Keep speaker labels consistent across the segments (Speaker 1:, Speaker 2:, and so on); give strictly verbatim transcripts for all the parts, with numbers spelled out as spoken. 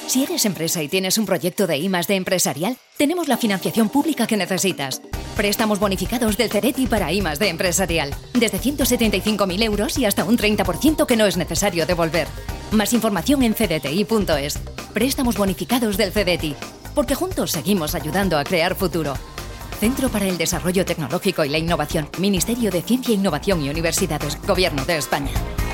Speaker 1: Si eres empresa y tienes un proyecto de I más D empresarial, tenemos la financiación pública que necesitas. Préstamos bonificados del Cedeti para I más D empresarial. Desde ciento setenta y cinco mil euros y hasta un treinta por ciento que no es necesario devolver. Más información en cedeti punto es. Préstamos bonificados del Cedeti. Porque juntos seguimos ayudando a crear futuro. Centro para el Desarrollo Tecnológico y la Innovación. Ministerio de Ciencia, Innovación y Universidades. Gobierno de España.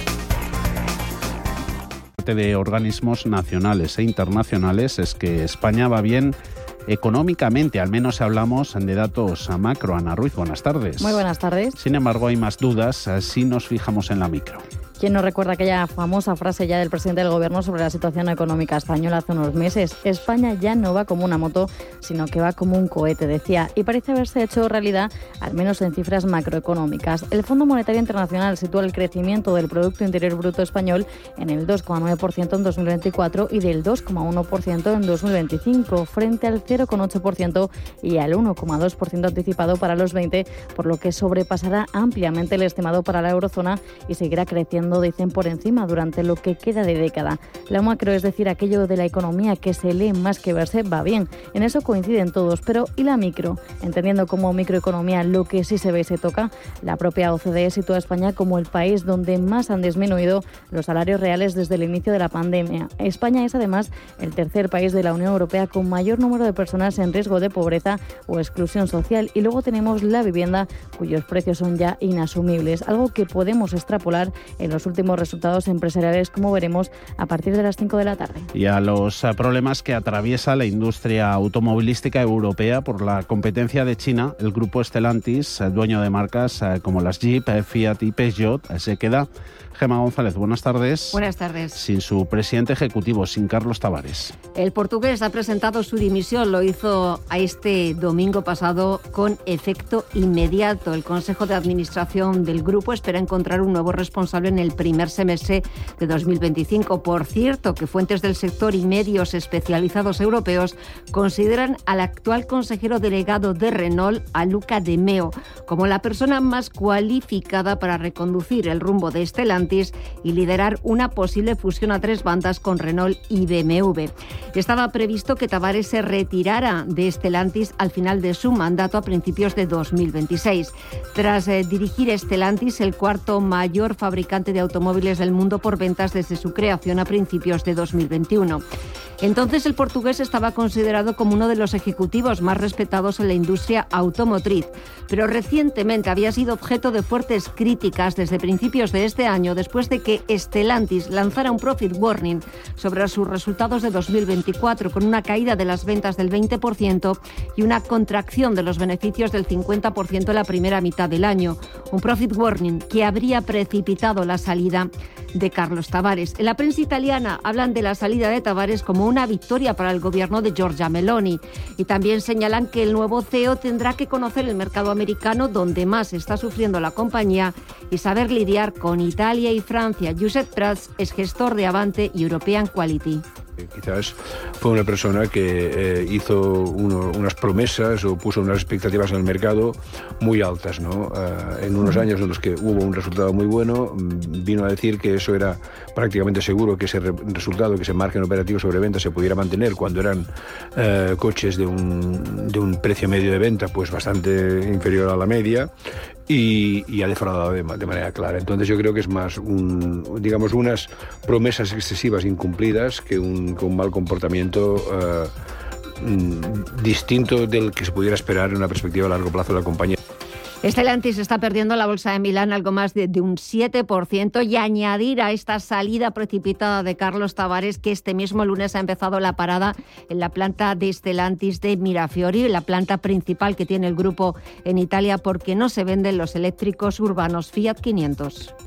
Speaker 2: De organismos nacionales e internacionales es que España va bien económicamente, al menos hablamos de datos macro. Ana Ruiz, buenas tardes.
Speaker 3: Muy buenas tardes.
Speaker 2: Sin embargo, hay más dudas si nos fijamos en la micro.
Speaker 3: ¿Quién no recuerda aquella famosa frase ya del presidente del Gobierno sobre la situación económica española hace unos meses? España ya no va como una moto, sino que va como un cohete, decía, y parece haberse hecho realidad, al menos en cifras macroeconómicas. El Fondo Monetario Internacional sitúa el crecimiento del Producto Interior Bruto español en el dos coma nueve por ciento en dos mil veinticuatro y del dos coma uno por ciento en dos mil veinticinco, frente al cero coma ocho por ciento y al uno coma dos por ciento anticipado para los veinte, por lo que sobrepasará ampliamente el estimado para la eurozona y seguirá creciendo, dicen, por encima durante lo que queda de década. La macro, es decir, aquello de la economía que se lee más que verse, va bien. En eso coinciden todos, pero ¿y la micro? Entendiendo como microeconomía lo que sí se ve y se toca, la propia O C D E sitúa a España como el país donde más han disminuido los salarios reales desde el inicio de la pandemia. España es además el tercer país de la Unión Europea con mayor número de personas en riesgo de pobreza o exclusión social, y luego tenemos la vivienda, cuyos precios son ya inasumibles, algo que podemos extrapolar en los últimos resultados empresariales, como veremos a partir de las cinco de la tarde.
Speaker 2: Y a los problemas que atraviesa la industria automovilística europea por la competencia de China, el grupo Stellantis, dueño de marcas como las Jeep, Fiat y Peugeot, se queda. Gemma González, buenas tardes.
Speaker 4: Buenas tardes.
Speaker 2: Sin su presidente ejecutivo, sin Carlos Tavares.
Speaker 4: El portugués ha presentado su dimisión, lo hizo a este domingo pasado con efecto inmediato. El Consejo de Administración del grupo espera encontrar un nuevo responsable en el primer semestre de dos mil veinticinco. Por cierto, que fuentes del sector y medios especializados europeos consideran al actual consejero delegado de Renault, a Luca De Meo, como la persona más cualificada para reconducir el rumbo de Stellantis y liderar una posible fusión a tres bandas con Renault y B M W. Estaba previsto que Tavares se retirara de Stellantis al final de su mandato a principios de dos mil veintiséis. Tras eh, dirigir Stellantis, el cuarto mayor fabricante de automóviles del mundo por ventas desde su creación a principios de dos mil veintiuno. Entonces el portugués estaba considerado como uno de los ejecutivos más respetados en la industria automotriz, pero recientemente había sido objeto de fuertes críticas desde principios de este año, después de que Stellantis lanzara un profit warning sobre sus resultados de dos mil veinticuatro, con una caída de las ventas del veinte por ciento y una contracción de los beneficios del cincuenta por ciento en la primera mitad del año. Un profit warning que habría precipitado la salida de Carlos Tavares. En la prensa italiana hablan de la salida de Tavares como una victoria para el gobierno de Giorgia Meloni, y también señalan que el nuevo C E O tendrá que conocer el mercado americano, donde más está sufriendo la compañía, y saber lidiar con Italia y Francia. Josep Prats es gestor de Avante y European Quality.
Speaker 5: Quizás fue una persona que eh, hizo uno, unas promesas o puso unas expectativas en el mercado muy altas, ¿no? Uh, en unos años en los que hubo un resultado muy bueno, vino a decir que eso era prácticamente seguro, que ese re resultado, que ese margen operativo sobre venta se pudiera mantener cuando eran uh, coches de un, de un precio medio de venta pues bastante inferior a la media. Y, y ha defraudado de, de manera clara. Entonces yo creo que es más un, digamos, unas promesas excesivas incumplidas que un, que un mal comportamiento uh, distinto del que se pudiera esperar en una perspectiva a largo plazo de la compañía.
Speaker 4: Stellantis está perdiendo la bolsa de Milán algo más de, de un siete por ciento, y añadir a esta salida precipitada de Carlos Tavares que este mismo lunes ha empezado la parada en la planta de Stellantis de Mirafiori, la planta principal que tiene el grupo en Italia, porque no se venden los eléctricos urbanos Fiat quinientos.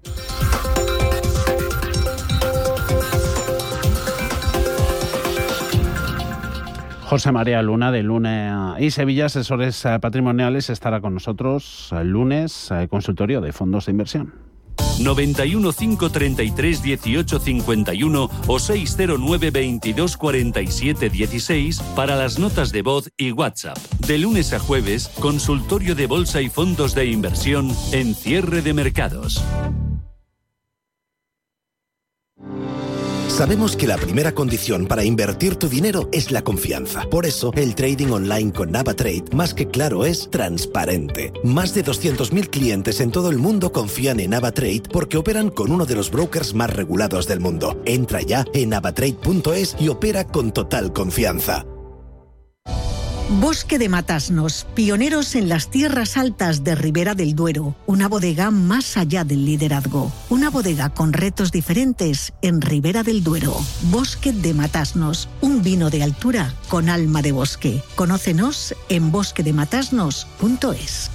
Speaker 2: José María Luna, de Luna y Sevilla, asesores patrimoniales, estará con nosotros el lunes, consultorio de fondos de inversión.
Speaker 6: noventa y uno, cinco treinta y tres, dieciocho cincuenta y uno o seis cero nueve, veintidós cuarenta y siete dieciséis para las notas de voz y WhatsApp. De lunes a jueves, consultorio de bolsa y fondos de inversión en cierre de mercados.
Speaker 7: Sabemos que la primera condición para invertir tu dinero es la confianza. Por eso, el trading online con NavaTrade, más que claro, es transparente. Más de doscientos mil clientes en todo el mundo confían en NavaTrade porque operan con uno de los brokers más regulados del mundo. Entra ya en navatrade punto es y opera con total confianza.
Speaker 8: Bosque de Matasnos, pioneros en las tierras altas de Ribera del Duero. Una bodega más allá del liderazgo. Una bodega con retos diferentes en Ribera del Duero. Bosque de Matasnos, un vino de altura con alma de bosque. Conócenos en bosque de matasnos punto es.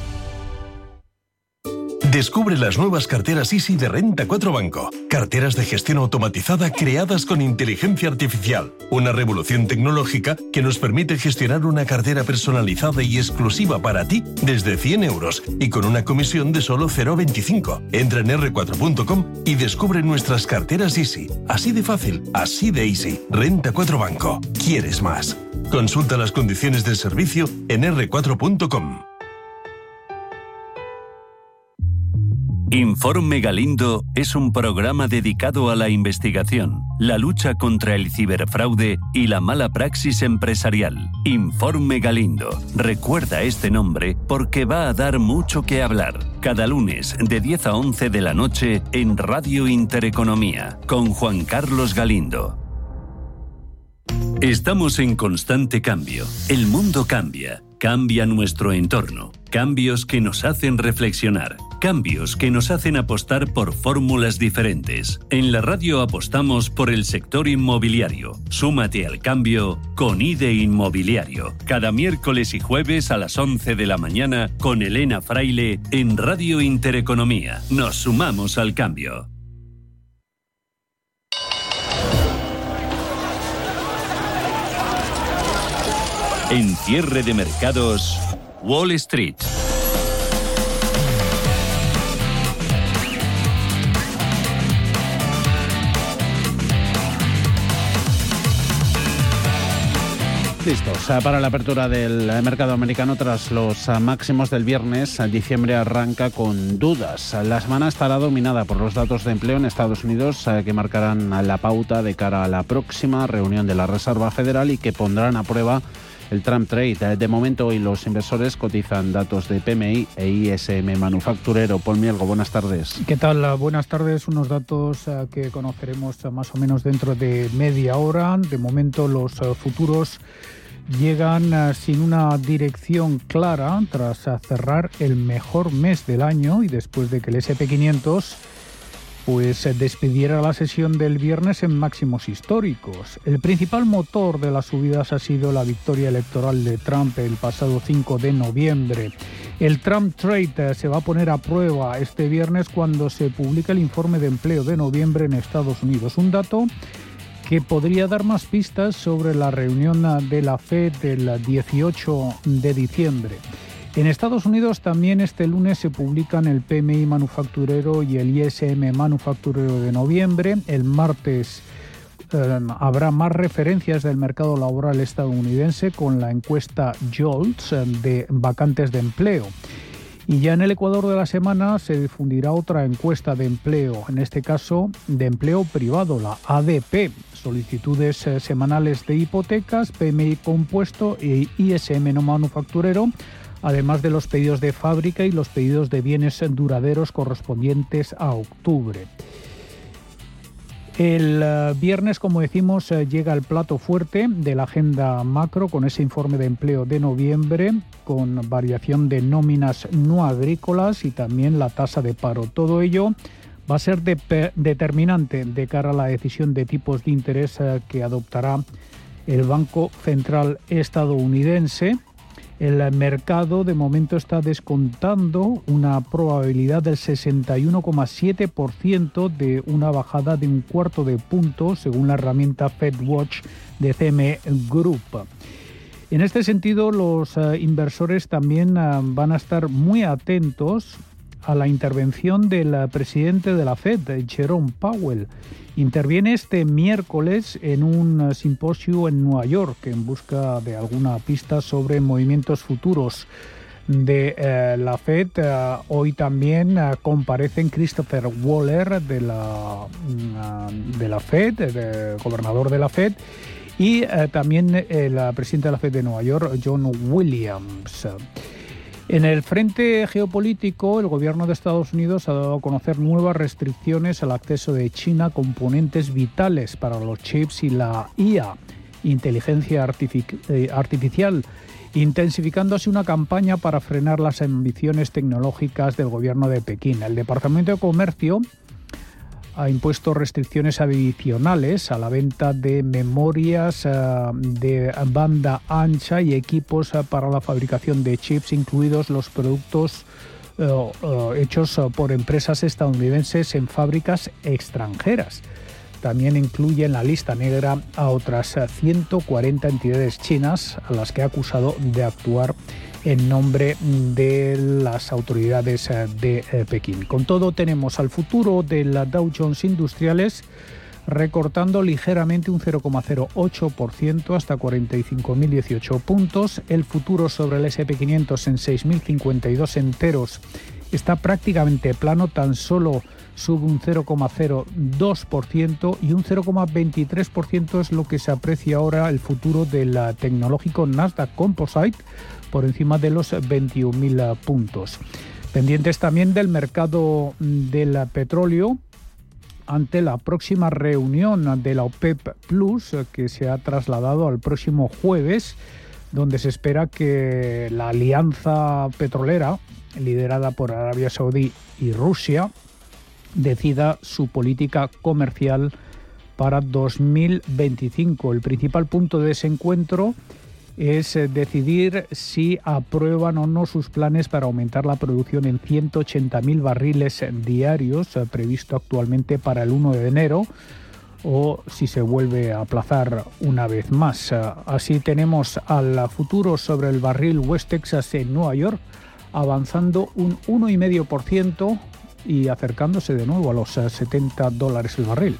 Speaker 9: Descubre las nuevas carteras Easy de Renta cuatro Banco. Carteras de gestión automatizada creadas con inteligencia artificial. Una revolución tecnológica que nos permite gestionar una cartera personalizada y exclusiva para ti desde cien euros y con una comisión de solo cero coma veinticinco. Entra en erre cuatro punto com y descubre nuestras carteras Easy. Así de fácil, así de easy. Renta cuatro Banco. ¿Quieres más? Consulta las condiciones del servicio en erre cuatro punto com.
Speaker 6: Informe Galindo es un programa dedicado a la investigación, la lucha contra el ciberfraude y la mala praxis empresarial. Informe Galindo. Recuerda este nombre porque va a dar mucho que hablar. Cada lunes de diez a once de la noche en Radio Intereconomía con Juan Carlos Galindo. Estamos en constante cambio. El mundo cambia. Cambia nuestro entorno. Cambios que nos hacen reflexionar. Cambios que nos hacen apostar por fórmulas diferentes. En la radio apostamos por el sector inmobiliario. Súmate al cambio con I D E Inmobiliario. Cada miércoles y jueves a las once de la mañana con Elena Fraile en Radio Intereconomía. Nos sumamos al cambio. En cierre de mercados, Wall Street.
Speaker 2: Listos para la apertura del mercado americano tras los máximos del viernes. Diciembre arranca con dudas. La semana estará dominada por los datos de empleo en Estados Unidos que marcarán la pauta de cara a la próxima reunión de la Reserva Federal y que pondrán a prueba el Trump Trade. De momento hoy los inversores cotizan datos de P M I e I S M manufacturero. Paul Mielgo, buenas tardes.
Speaker 10: ¿Qué tal? Buenas tardes. Unos datos que conoceremos más o menos dentro de media hora. De momento los futuros llegan sin una dirección clara tras cerrar el mejor mes del año y después de que el ese and Pe quinientos pues despidiera la sesión del viernes en máximos históricos. El principal motor de las subidas ha sido la victoria electoral de Trump el pasado cinco de noviembre. El Trump Trade se va a poner a prueba este viernes cuando se publica el informe de empleo de noviembre en Estados Unidos. Un dato que podría dar más pistas sobre la reunión de la Fed del dieciocho de diciembre. En Estados Unidos también este lunes se publican el P M I manufacturero y el I S M manufacturero de noviembre. El martes eh, habrá más referencias del mercado laboral estadounidense con la encuesta JOLTS de vacantes de empleo. Y ya en el Ecuador de la semana se difundirá otra encuesta de empleo, en este caso de empleo privado, la A D P. Solicitudes eh, semanales de hipotecas, P M I compuesto e I S M no manufacturero, además de los pedidos de fábrica y los pedidos de bienes duraderos correspondientes a octubre. El uh, viernes, como decimos, uh, llega el plato fuerte de la agenda macro con ese informe de empleo de noviembre, con variación de nóminas no agrícolas y también la tasa de paro. Todo ello va a ser de, determinante de cara a la decisión de tipos de interés uh, que adoptará el Banco Central estadounidense. El mercado de momento está descontando una probabilidad del sesenta y uno coma siete por ciento de una bajada de un cuarto de punto, según la herramienta FedWatch de C M E Group. En este sentido, los uh, inversores también uh, van a estar muy atentos a la intervención del uh, presidente de la Fed, Jerome Powell. Interviene este miércoles en un simposio en Nueva York en busca de alguna pista sobre movimientos futuros. de eh, la Fed. Eh, hoy también eh, comparecen Christopher Waller de la, de la Fed, el gobernador de la Fed, y eh, también eh, la presidenta de la Fed de Nueva York, John Williams. En el frente geopolítico, el gobierno de Estados Unidos ha dado a conocer nuevas restricciones al acceso de China a componentes vitales para los chips y la I A, inteligencia artific- eh, artificial, intensificando así una campaña para frenar las ambiciones tecnológicas del gobierno de Pekín. El Departamento de Comercio ha impuesto restricciones adicionales a la venta de memorias uh, de banda ancha y equipos uh, para la fabricación de chips, incluidos los productos uh, uh, hechos uh, por empresas estadounidenses en fábricas extranjeras. También incluye en la lista negra a otras ciento cuarenta entidades chinas a las que ha acusado de actuar en nombre de las autoridades de Pekín. Con todo, tenemos al futuro de la Dow Jones Industriales recortando ligeramente un cero coma cero ocho por ciento hasta cuarenta y cinco mil dieciocho puntos. El futuro sobre el ese and pe quinientos en seis mil cincuenta y dos enteros está prácticamente plano, tan solo sube un cero coma cero dos por ciento y un cero coma veintitrés por ciento es lo que se aprecia ahora el futuro del tecnológico Nasdaq Composite, por encima de los veintiún mil puntos. Pendientes también del mercado del petróleo ante la próxima reunión de la OPEP Plus, que se ha trasladado al próximo jueves, donde se espera que la alianza petrolera, liderada por Arabia Saudí y Rusia, decida su política comercial para dos mil veinticinco. El principal punto de ese encuentro es decidir si aprueban o no sus planes para aumentar la producción en ciento ochenta mil barriles diarios, previsto actualmente para el primero de enero, o si se vuelve a aplazar una vez más. Así tenemos al futuro sobre el barril West Texas en Nueva York avanzando un uno coma cinco por ciento y acercándose de nuevo a los setenta dólares el barril.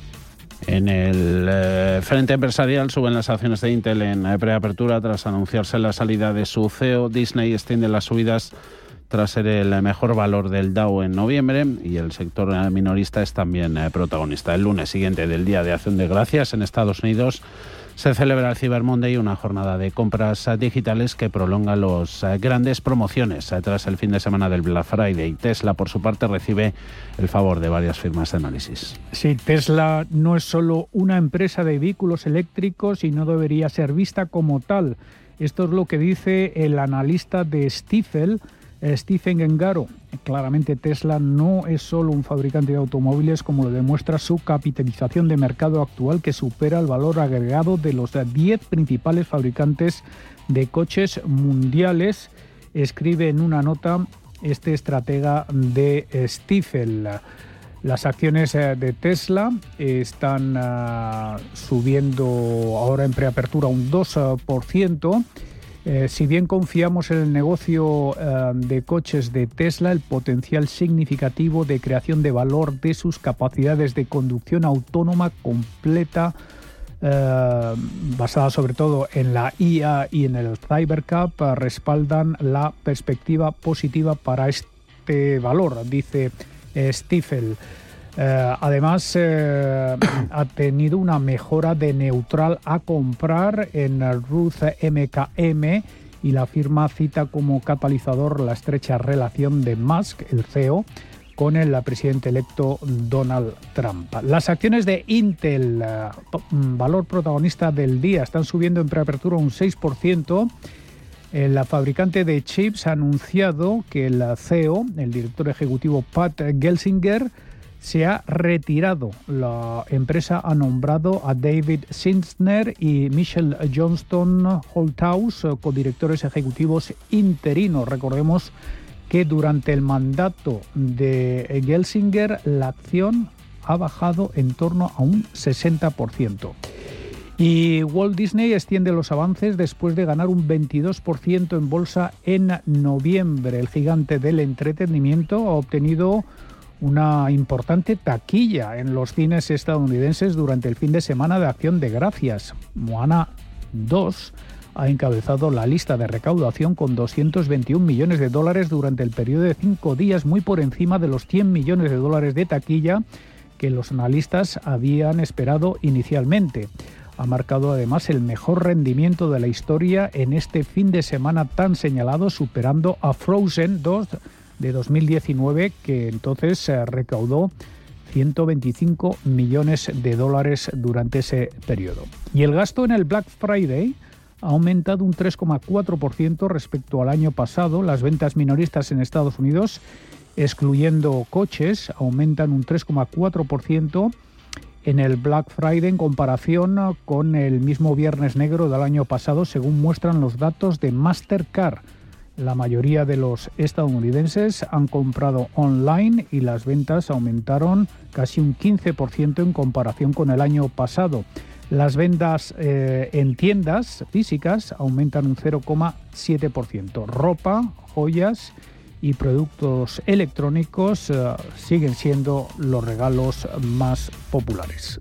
Speaker 2: En el eh, frente empresarial suben las acciones de Intel en eh, preapertura tras anunciarse la salida de su C E O. Disney extiende las subidas tras ser el mejor valor del Dow en noviembre, y el sector minorista es también eh, protagonista. El lunes siguiente del Día de Acción de Gracias en Estados Unidos se celebra el Cyber Monday, una jornada de compras digitales que prolonga las grandes promociones tras el fin de semana del Black Friday. Tesla, por su parte, recibe el favor de varias firmas de análisis.
Speaker 10: Sí, Tesla no es solo una empresa de vehículos eléctricos y no debería ser vista como tal. Esto es lo que dice el analista de Stifel, Stephen Gengaro. Claramente Tesla no es solo un fabricante de automóviles, como lo demuestra su capitalización de mercado actual, que supera el valor agregado de los diez principales fabricantes de coches mundiales, escribe en una nota este estratega de Stifel. Las acciones de Tesla están uh, subiendo ahora en preapertura un dos por ciento. Eh, si bien confiamos en el negocio eh, de coches de Tesla, el potencial significativo de creación de valor de sus capacidades de conducción autónoma completa, eh, basada sobre todo en la I A y en el Cybercab, eh, respaldan la perspectiva positiva para este valor, dice eh, Stifel. Eh, además, eh, ha tenido una mejora de neutral a comprar en Ruth M K M, y la firma cita como catalizador la estrecha relación de Musk, el C E O, con el presidente electo Donald Trump. Las acciones de Intel, eh, valor protagonista del día, están subiendo en preapertura un seis por ciento. El fabricante de chips ha anunciado que el C E O, el director ejecutivo Pat Gelsinger, se ha retirado. La empresa ha nombrado a David Zinsner y Michelle Johnston Holthaus, codirectores ejecutivos interinos. Recordemos que durante el mandato de Gelsinger la acción ha bajado en torno a un sesenta por ciento. Y Walt Disney extiende los avances después de ganar un veintidós por ciento en bolsa en noviembre. El gigante del entretenimiento ha obtenido una importante taquilla en los cines estadounidenses durante el fin de semana de Acción de Gracias. Moana dos ha encabezado la lista de recaudación con doscientos veintiún millones de dólares durante el periodo de cinco días, muy por encima de los cien millones de dólares de taquilla que los analistas habían esperado inicialmente. Ha marcado además el mejor rendimiento de la historia en este fin de semana tan señalado, superando a Frozen dos de dos mil diecinueve, que entonces se recaudó ciento veinticinco millones de dólares durante ese periodo. Y el gasto en el Black Friday ha aumentado un tres coma cuatro por ciento respecto al año pasado. Las ventas minoristas en Estados Unidos, excluyendo coches, aumentan un tres coma cuatro por ciento en el Black Friday en comparación con el mismo Viernes Negro del año pasado, según muestran los datos de Mastercard. La mayoría de los estadounidenses han comprado online y las ventas aumentaron casi un quince por ciento en comparación con el año pasado. Las ventas eh, en tiendas físicas aumentan un cero coma siete por ciento. Ropa, joyas y productos electrónicos eh, siguen siendo los regalos más populares.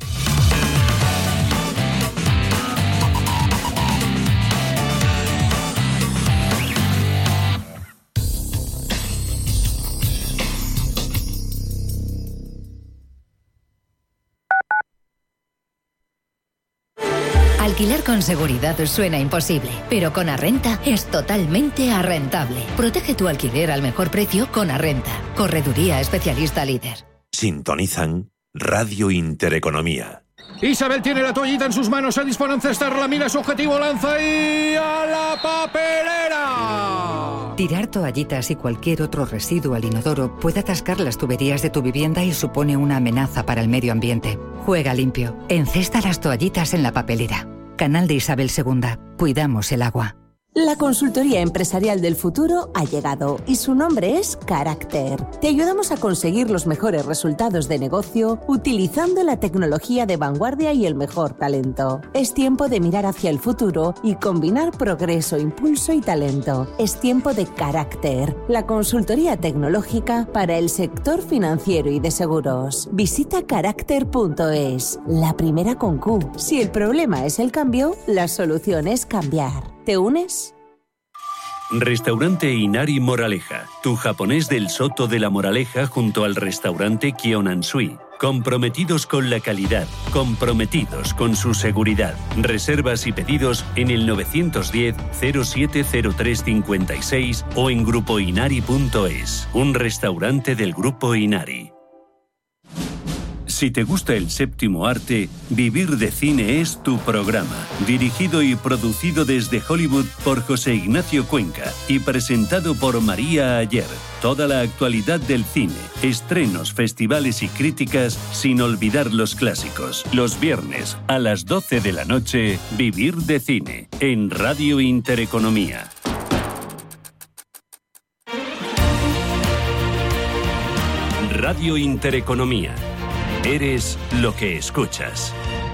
Speaker 1: Alquilar con seguridad suena imposible, pero con Arrenta es totalmente arrentable. Protege tu alquiler al mejor precio con Arrenta. Correduría especialista líder.
Speaker 11: Sintonizan Radio Intereconomía.
Speaker 12: Isabel tiene la toallita en sus manos, se dispone a encestarla, mira su objetivo, lanza y ¡a la papelera!
Speaker 13: Tirar toallitas y cualquier otro residuo al inodoro puede atascar las tuberías de tu vivienda y supone una amenaza para el medio ambiente. Juega limpio. Encesta las toallitas en la papelera. Canal de Isabel segunda. Cuidamos el agua.
Speaker 14: La consultoría empresarial del futuro ha llegado y su nombre es Carácter. Te ayudamos a conseguir los mejores resultados de negocio utilizando la tecnología de vanguardia y el mejor talento. Es tiempo de mirar hacia el futuro y combinar progreso, impulso y talento. Es tiempo de Carácter, la consultoría tecnológica para el sector financiero y de seguros. Visita carácter punto es, la primera con Q. Si el problema es el cambio, la solución es cambiar. ¿Te unes?
Speaker 6: Restaurante Inari Moraleja, tu japonés del Soto de la Moraleja junto al restaurante Kyonansui. Comprometidos con la calidad, comprometidos con su seguridad. Reservas y pedidos en el nueve uno cero, cero siete cero tres cinco seis o en grupo inari punto es. Un restaurante del Grupo Inari. Si te gusta el séptimo arte, Vivir de Cine es tu programa. Dirigido y producido desde Hollywood por José Ignacio Cuenca y presentado por María Ayer. Toda la actualidad del cine, estrenos, festivales y críticas, sin olvidar los clásicos. Los viernes a las doce de la noche, Vivir de Cine, en Radio Intereconomía. Radio Intereconomía. Eres lo que escuchas.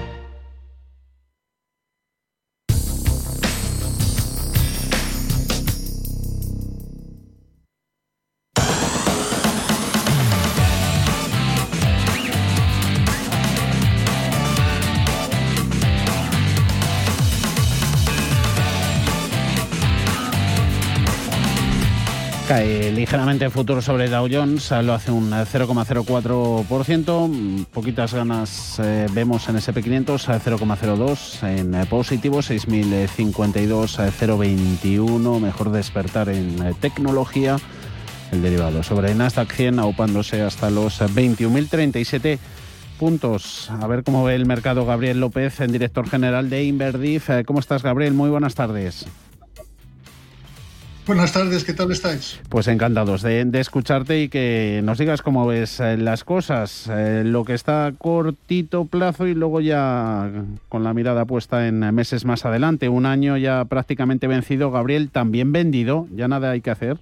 Speaker 2: Cae ligeramente el futuro sobre Dow Jones, lo hace un cero coma cero cuatro por ciento, poquitas ganas eh, vemos en ese ese pe quinientos, cero coma cero dos en eh, positivo, seis mil cincuenta y dos, cero coma veintiuno, mejor despertar en eh, tecnología, el derivado sobre el Nasdaq cien aupándose hasta los veintiún mil treinta y siete puntos. A ver cómo ve el mercado Gabriel López, el director general de Inverdif. ¿Cómo estás, Gabriel? Muy buenas tardes.
Speaker 15: Buenas tardes, ¿qué tal estáis?
Speaker 2: Pues encantados de, de escucharte y que nos digas cómo ves eh, las cosas, eh, lo que está a cortito plazo y luego ya con la mirada puesta en meses más adelante. Un año ya prácticamente vencido, Gabriel, también vendido, ya nada hay que hacer.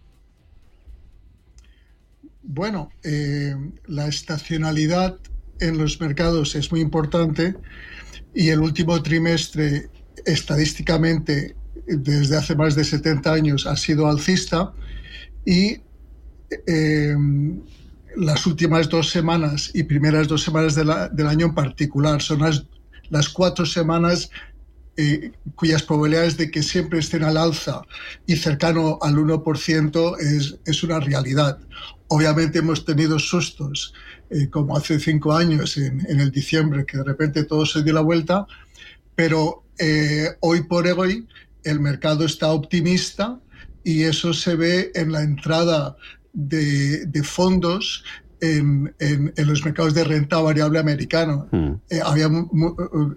Speaker 15: Bueno, eh, la estacionalidad en los mercados es muy importante y el último trimestre estadísticamente desde hace más de setenta años ha sido alcista y eh, las últimas dos semanas y primeras dos semanas de la, del año en particular son las, las cuatro semanas eh, cuyas probabilidades de que siempre estén al alza y cercano al uno por ciento es, es una realidad. Obviamente hemos tenido sustos, eh, como hace cinco años, en, en el diciembre, que de repente todo se dio la vuelta, pero eh, hoy por hoy el mercado está optimista y eso se ve en la entrada de, de fondos en, en, en los mercados de renta variable americano. Mm. Eh, había mu, mu,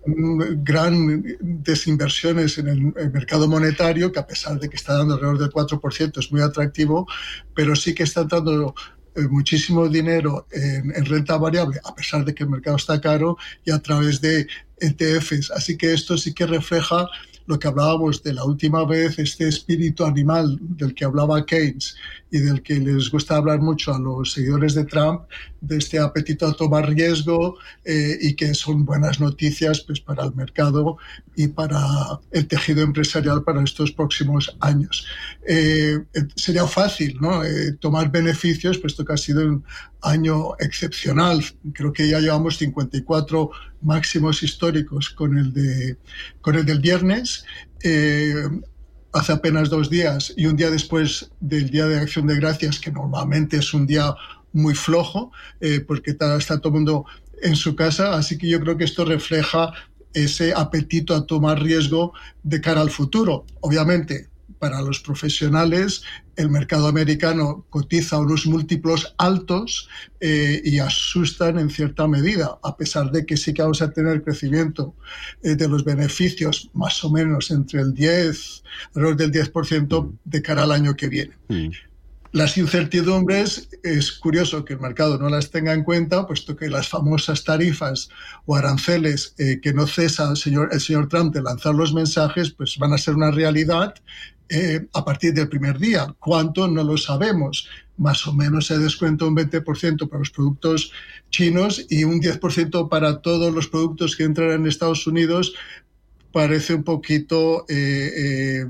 Speaker 15: gran desinversiones en el, el mercado monetario, que a pesar de que está dando alrededor del cuatro por ciento es muy atractivo, pero sí que está dando eh, muchísimo dinero en, en renta variable, a pesar de que el mercado está caro, y a través de E T Fs. Así que esto sí que refleja lo que hablábamos de la última vez, este espíritu animal del que hablaba Keynes y del que les gusta hablar mucho a los seguidores de Trump, de este apetito a tomar riesgo, eh, y que son buenas noticias pues, para el mercado y para el tejido empresarial para estos próximos años. Eh, sería fácil, ¿no?, eh, tomar beneficios, puesto que ha sido un año excepcional. Creo que ya llevamos cincuenta y cuatro máximos históricos con el, de, con el del viernes. Eh, hace apenas dos días y un día después del Día de Acción de Gracias, que normalmente es un día muy flojo, eh, porque está, está todo el mundo en su casa, así que yo creo que esto refleja ese apetito a tomar riesgo de cara al futuro. Obviamente, para los profesionales, el mercado americano cotiza unos múltiplos altos eh, y asustan en cierta medida, a pesar de que sí que vamos a tener crecimiento eh, de los beneficios más o menos entre el diez, alrededor del diez por ciento de cara al año que viene. Mm. Las incertidumbres, es curioso que el mercado no las tenga en cuenta, puesto que las famosas tarifas o aranceles eh, que no cesa el señor, el señor Trump de lanzar los mensajes, pues van a ser una realidad eh, a partir del primer día. ¿Cuánto? No lo sabemos. Más o menos se descuenta un veinte por ciento para los productos chinos y un diez por ciento para todos los productos que entran en Estados Unidos. Parece un poquito... Eh, eh,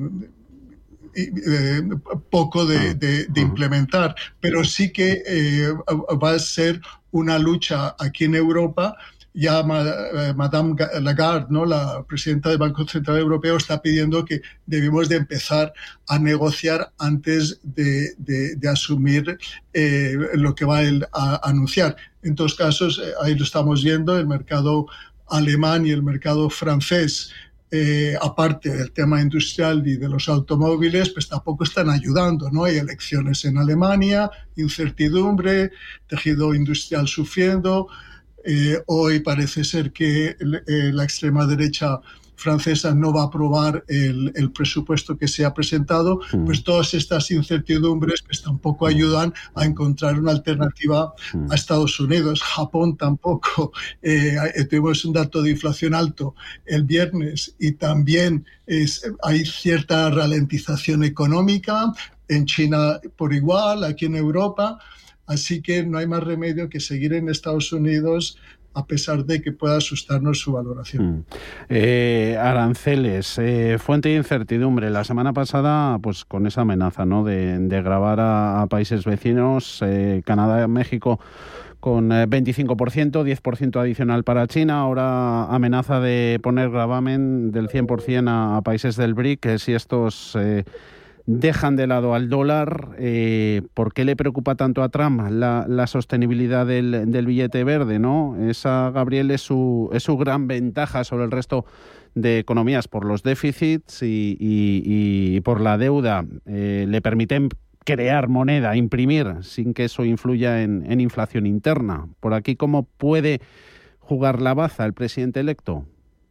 Speaker 15: Eh, poco de, de, de implementar, pero sí que eh, va a ser una lucha aquí en Europa. Ya eh, Madame Lagarde, ¿no?, la presidenta del Banco Central Europeo, está pidiendo que debemos de empezar a negociar antes de, de, de asumir eh, lo que va él a anunciar. En todos casos, eh, ahí lo estamos viendo, el mercado alemán y el mercado francés, Eh, aparte del tema industrial y de los automóviles, pues tampoco están ayudando, ¿no? Hay elecciones en Alemania, incertidumbre, tejido industrial sufriendo. Eh, hoy parece ser que eh, la extrema derecha francesa no va a aprobar el, el presupuesto que se ha presentado, mm. pues todas estas incertidumbres pues tampoco ayudan a encontrar una alternativa mm. a Estados Unidos. Japón tampoco. Eh, tuvimos un dato de inflación alto el viernes y también es, hay cierta ralentización económica. En China por igual, aquí en Europa. Así que no hay más remedio que seguir en Estados Unidos, a pesar de que pueda asustarnos su valoración.
Speaker 2: Mm. Eh, aranceles, eh, fuente de incertidumbre. La semana pasada, pues con esa amenaza, ¿no?, de, de gravar a, a países vecinos, eh, Canadá, México, con eh, veinticinco por ciento, diez por ciento adicional para China. Ahora amenaza de poner gravamen del cien por ciento a, a países del B R I C, que si estos... Eh, dejan de lado al dólar. Eh, ¿Por qué le preocupa tanto a Trump la, la sostenibilidad del, del billete verde, ¿no? Esa, Gabriel, es su, es su gran ventaja sobre el resto de economías, por los déficits y, y, y por la deuda. Eh, le permiten crear moneda, imprimir, sin que eso influya en, en inflación interna. Por aquí, ¿cómo puede jugar la baza el presidente electo?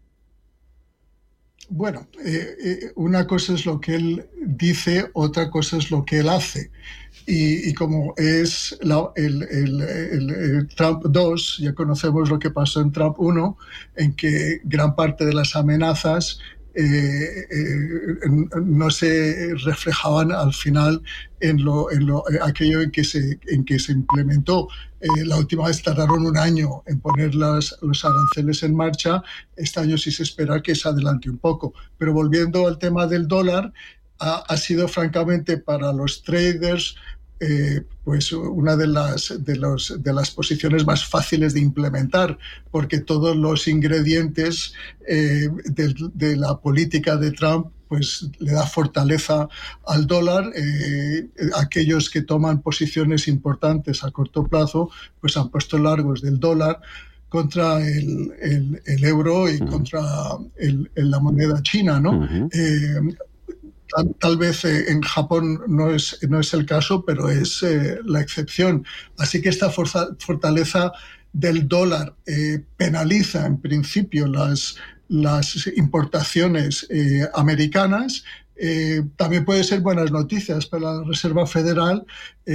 Speaker 15: Bueno, eh, eh, una cosa es lo que él dice, otra cosa es lo que él hace. Y, y como es la, el, el, el, el Trump dos, ya conocemos lo que pasó en Trump uno, en que gran parte de las amenazas eh, eh, no se reflejaban al final en lo, en lo eh, aquello en que se, en que se implementó. Eh, la última vez tardaron un año en poner las, los aranceles en marcha. Este año sí se espera que se adelante un poco. Pero volviendo al tema del dólar, ha, ha sido francamente para los traders eh, pues una de las, de, los, de las posiciones más fáciles de implementar, porque todos los ingredientes eh, de, de la política de Trump pues le da fortaleza al dólar. Eh, aquellos que toman posiciones importantes a corto plazo pues han puesto largos del dólar contra el, el, el euro y uh-huh. contra el, el, la moneda china, ¿no? Uh-huh. Eh, tal, tal vez eh, en Japón no es, no es el caso, pero es eh, la excepción. Así que esta forza, fortaleza del dólar eh, penaliza en principio las las importaciones eh, americanas. Eh, también puede ser buenas noticias para la Reserva Federal,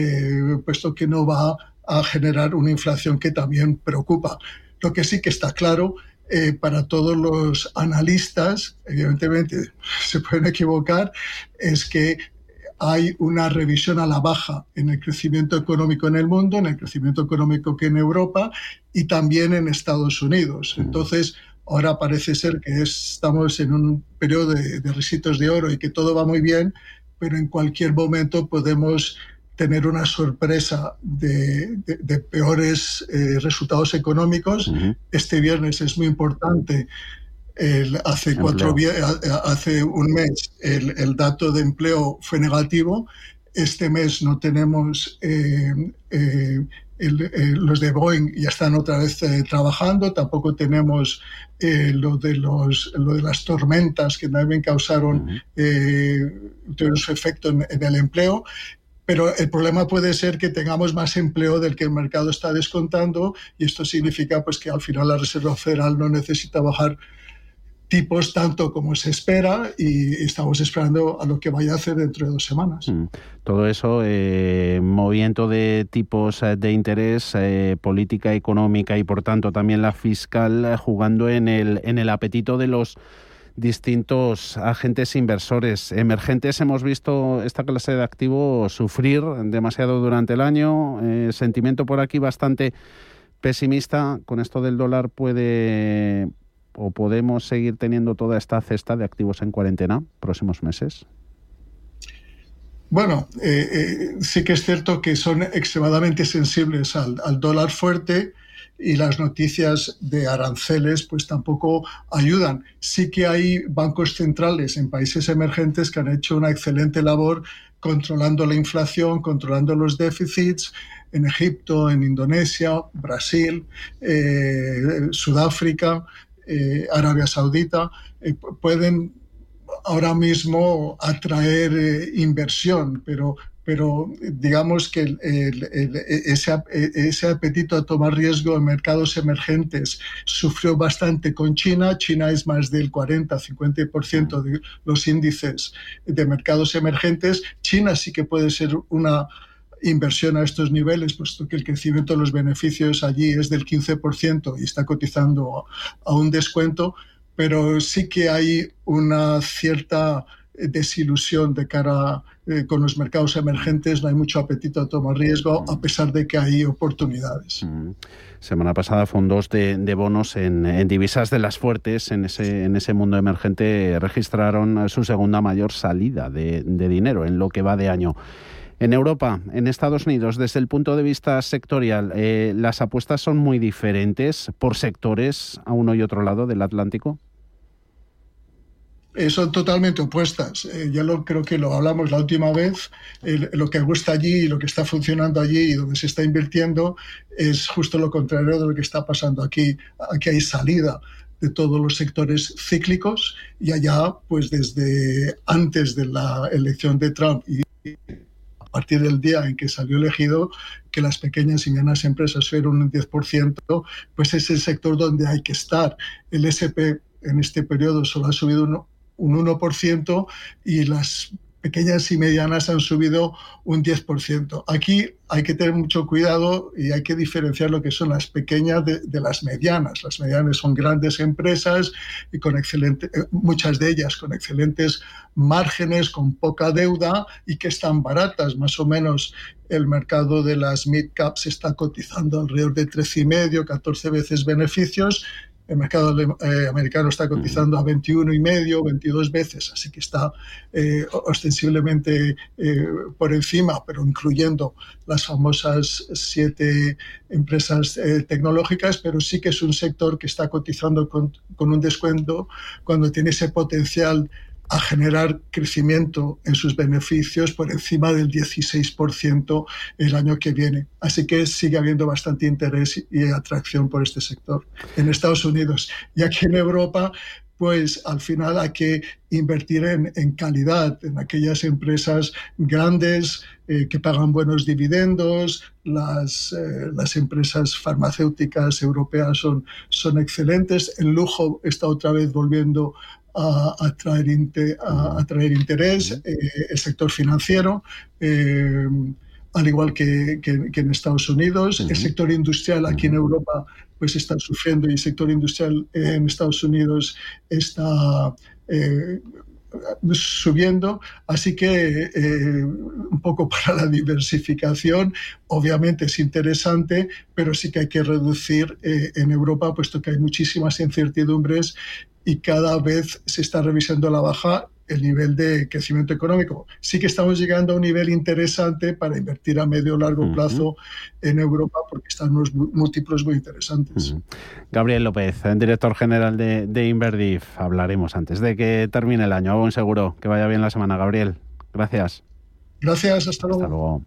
Speaker 15: eh, puesto que no va a generar una inflación que también preocupa. Lo que sí que está claro eh, para todos los analistas, evidentemente se pueden equivocar, es que hay una revisión a la baja en el crecimiento económico en el mundo, en el crecimiento económico que en Europa y también en Estados Unidos. Entonces, ahora parece ser que estamos en un periodo de, de risitos de oro y que todo va muy bien, pero en cualquier momento podemos tener una sorpresa de, de, de peores eh, resultados económicos. Uh-huh. Este viernes es muy importante. El, hace, cuatro, hace un mes el, el dato de empleo fue negativo. Este mes no tenemos... Eh, eh, El, eh, los de Boeing ya están otra vez eh, trabajando, tampoco tenemos eh, lo, de los, lo de las tormentas que también causaron eh, su efecto en, en el empleo, pero el problema puede ser que tengamos más empleo del que el mercado está descontando y esto significa pues, que al final la Reserva Federal no necesita bajar tipos tanto como se espera y estamos esperando a lo que vaya a hacer dentro de dos semanas.
Speaker 2: Mm. Todo eso, eh, movimiento de tipos de interés, eh, política económica y por tanto también la fiscal eh, jugando en el, en el apetito de los distintos agentes inversores emergentes. Hemos visto esta clase de activo sufrir demasiado durante el año, eh, sentimiento por aquí bastante pesimista. Con esto del dólar puede... ¿O podemos seguir teniendo toda esta cesta de activos en cuarentena próximos meses?
Speaker 15: Bueno, eh, eh, sí que es cierto que son extremadamente sensibles al, al dólar fuerte y las noticias de aranceles pues tampoco ayudan. Sí que hay bancos centrales en países emergentes que han hecho una excelente labor controlando la inflación, controlando los déficits, en Egipto, en Indonesia, Brasil, eh, Sudáfrica, Eh, Arabia Saudita, eh, pueden ahora mismo atraer eh, inversión, pero, pero digamos que el, el, el, ese, ese apetito a tomar riesgo en mercados emergentes sufrió bastante con China. China es más del cuarenta a cincuenta por ciento de los índices de mercados emergentes. China sí que puede ser una inversión a estos niveles, puesto que el crecimiento de los beneficios allí es del quince por ciento y está cotizando a un descuento, pero sí que hay una cierta desilusión de cara eh, con los mercados emergentes. No hay mucho apetito a tomar riesgo, a pesar de que hay oportunidades.
Speaker 2: Mm. Semana pasada fondos de, de bonos en, en divisas de las fuertes en ese, en ese mundo emergente registraron su segunda mayor salida de, de dinero en lo que va de año. En Europa, en Estados Unidos, desde el punto de vista sectorial, eh, ¿las apuestas son muy diferentes por sectores a uno y otro lado del Atlántico?
Speaker 15: Eh, son totalmente opuestas. Eh, ya lo, creo que lo hablamos la última vez. Eh, lo que gusta allí y lo que está funcionando allí y donde se está invirtiendo es justo lo contrario de lo que está pasando aquí. Aquí hay salida de todos los sectores cíclicos y allá, pues desde antes de la elección de Trump y a partir del día en que salió elegido, que las pequeñas y medianas empresas fueron un diez por ciento, pues es el sector donde hay que estar. El ese and pe en este periodo solo ha subido un, un uno por ciento y las pequeñas y medianas han subido un diez por ciento. Aquí hay que tener mucho cuidado y hay que diferenciar lo que son las pequeñas de, de las medianas. Las medianas son grandes empresas y con excelente, muchas de ellas con excelentes márgenes, con poca deuda y que están baratas. Más o menos el mercado de las mid caps está cotizando alrededor de trece y medio, catorce veces beneficios, el mercado eh, americano está cotizando a veintiuno y medio, veintidós veces, así que está eh, ostensiblemente eh, por encima, pero incluyendo las famosas siete empresas eh, tecnológicas, pero sí que es un sector que está cotizando con, con un descuento cuando tiene ese potencial a generar crecimiento en sus beneficios por encima del dieciséis por ciento el año que viene. Así que sigue habiendo bastante interés y atracción por este sector en Estados Unidos. Y aquí en Europa, pues al final hay que invertir en, en calidad, en aquellas empresas grandes eh, que pagan buenos dividendos. Las, eh, las empresas farmacéuticas europeas son, son excelentes. El lujo está otra vez volviendo a atraer, inter, a atraer interés, eh, el sector financiero, eh, al igual que, que, que en Estados Unidos. Uh-huh. El sector industrial aquí en Europa pues está sufriendo y el sector industrial en Estados Unidos está eh, subiendo, así que eh, un poco para la diversificación obviamente es interesante, pero sí que hay que reducir eh, en Europa, puesto que hay muchísimas incertidumbres y cada vez se está revisando a la baja el nivel de crecimiento económico. Sí que estamos llegando a un nivel interesante para invertir a medio o largo plazo uh-huh. en Europa, porque están unos múltiplos muy interesantes.
Speaker 2: Uh-huh. Gabriel López, director general de, de Inverdif. Hablaremos antes de que termine el año. Buen seguro. Que vaya bien la semana, Gabriel. Gracias.
Speaker 15: Gracias, hasta luego.
Speaker 2: Hasta luego.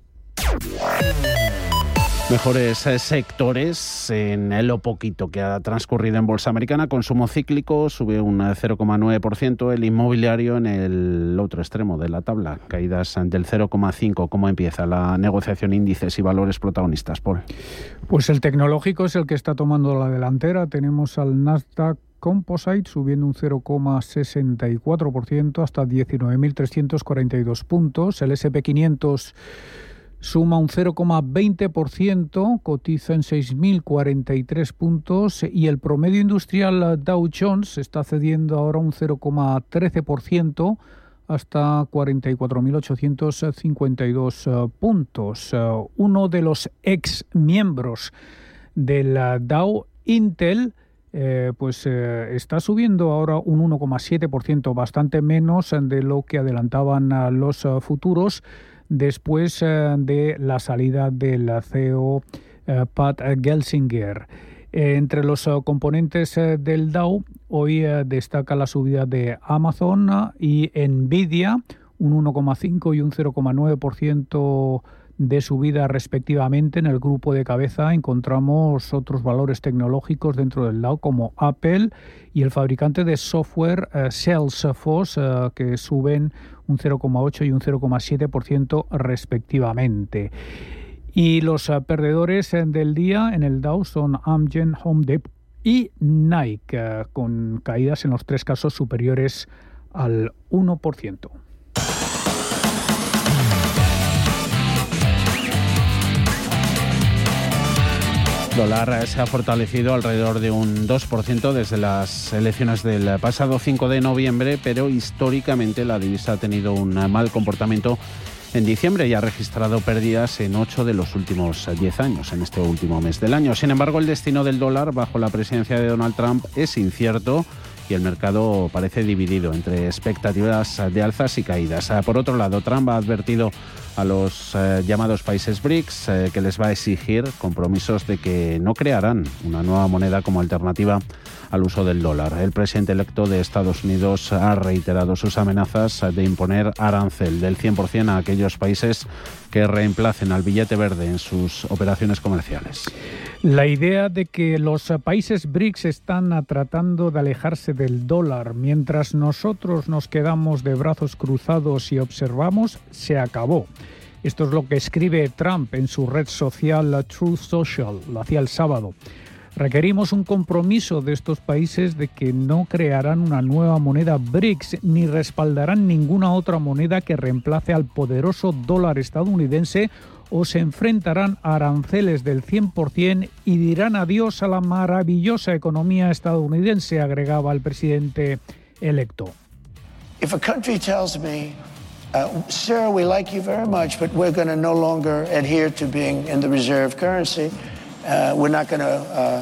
Speaker 2: Mejores sectores en lo poquito que ha transcurrido en Bolsa Americana. Consumo cíclico sube un cero coma nueve por ciento, el inmobiliario en el otro extremo de la tabla, caídas del cero coma cinco por ciento. ¿Cómo empieza la negociación, índices y valores protagonistas, Paul?
Speaker 10: Pues el tecnológico es el que está tomando la delantera. Tenemos al Nasdaq Composite subiendo un cero coma sesenta y cuatro por ciento hasta diecinueve mil trescientos cuarenta y dos puntos. El ese and pe quinientos suma un cero coma veinte por ciento, cotiza en seis mil cuarenta y tres puntos y el promedio industrial Dow Jones está cediendo ahora un cero coma trece por ciento hasta cuarenta y cuatro mil ochocientos cincuenta y dos puntos. Uno de los ex miembros del Dow, Intel, Eh, pues eh, está subiendo ahora un uno coma siete por ciento, bastante menos de lo que adelantaban uh, los uh, futuros después uh, de la salida del C E O uh, Pat Gelsinger. Eh, entre los uh, componentes uh, del Dow, hoy uh, destaca la subida de Amazon uh, y Nvidia, un uno coma cinco y un cero coma nueve por ciento de subida respectivamente. En el grupo de cabeza encontramos otros valores tecnológicos dentro del Dow como Apple y el fabricante de software uh, Salesforce, uh, que suben un cero coma ocho y un cero coma siete por ciento respectivamente. Y los uh, perdedores uh, del día en el Dow son Amgen, Home Depot y Nike, uh, con caídas en los tres casos superiores al uno por ciento.
Speaker 2: El dólar se ha fortalecido alrededor de un dos por ciento desde las elecciones del pasado cinco de noviembre, pero históricamente la divisa ha tenido un mal comportamiento en diciembre y ha registrado pérdidas en ocho de los últimos diez años, en este último mes del año. Sin embargo, el destino del dólar bajo la presidencia de Donald Trump es incierto y el mercado parece dividido entre expectativas de alzas y caídas. Por otro lado, Trump ha advertido a los eh, llamados países BRICS eh, que les va a exigir compromisos de que no crearán una nueva moneda como alternativa al uso del dólar. El presidente electo de Estados Unidos ha reiterado sus amenazas de imponer arancel del cien por ciento a aquellos países que reemplacen al billete verde en sus operaciones comerciales.
Speaker 10: La idea de que los países BRICS están tratando de alejarse del dólar mientras nosotros nos quedamos de brazos cruzados y observamos se acabó. Esto es lo que escribe Trump en su red social Truth Social, lo hacía el sábado. Requerimos un compromiso de estos países de que no crearán una nueva moneda BRICS ni respaldarán ninguna otra moneda que reemplace al poderoso dólar estadounidense o se enfrentarán a aranceles del cien por ciento y dirán adiós a la maravillosa economía estadounidense, agregaba el presidente electo.
Speaker 16: If a country tells me, uh, sir, we like you very much, but we're going to no longer adhere to being in the reserve currency, uh, we're not going to uh,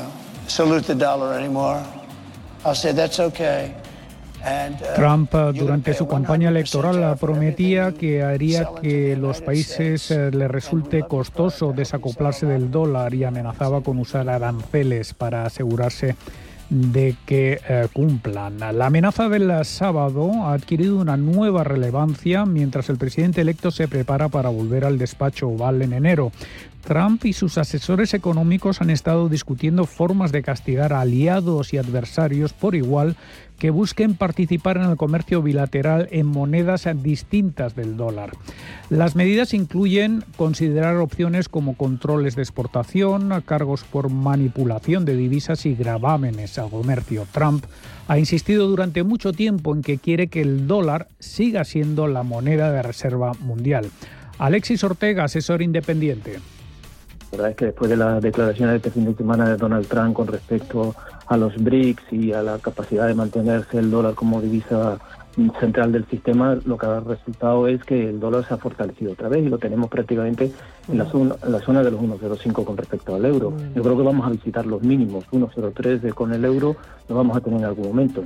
Speaker 16: salute the dollar anymore. I'll say that's okay. And, uh,
Speaker 10: Trump, durante su campaña electoral, prometía que haría que los países les resulte costoso desacoplarse del dólar y amenazaba con usar aranceles para asegurarse de que eh, cumplan. La amenaza del sábado ha adquirido una nueva relevancia mientras el presidente electo se prepara para volver al despacho Oval en enero. Trump y sus asesores económicos han estado discutiendo formas de castigar a aliados y adversarios por igual que busquen participar en el comercio bilateral en monedas distintas del dólar. Las medidas incluyen considerar opciones como controles de exportación, cargos por manipulación de divisas y gravámenes al comercio. Trump ha insistido durante mucho tiempo en que quiere que el dólar siga siendo la moneda de reserva mundial. Alexis Ortega, asesor independiente.
Speaker 17: La verdad es que después de las declaraciones de este fin de semana de Donald Trump con respecto a los B R I C S y a la capacidad de mantenerse el dólar como divisa central del sistema, lo que ha resultado es que el dólar se ha fortalecido otra vez y lo tenemos prácticamente en la zona, en la zona de los uno coma cero cinco con respecto al euro. Yo creo que vamos a visitar los mínimos, uno coma cero tres con el euro, lo vamos a tener en algún momento.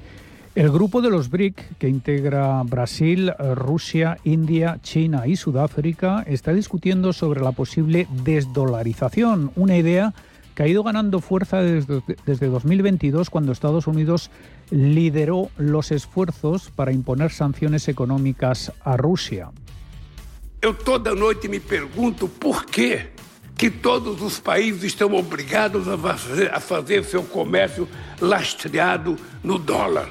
Speaker 10: El grupo de los B R I C, que integra Brasil, Rusia, India, China y Sudáfrica, está discutiendo sobre la posible desdolarización, una idea que ha ido ganando fuerza desde, desde dos mil veintidós, cuando Estados Unidos lideró los esfuerzos para imponer sanciones económicas a Rusia.
Speaker 18: Eu toda noite me pergunto por quê que todos os países estão obrigados a fazer, a fazer seu comércio lastreado no dólar.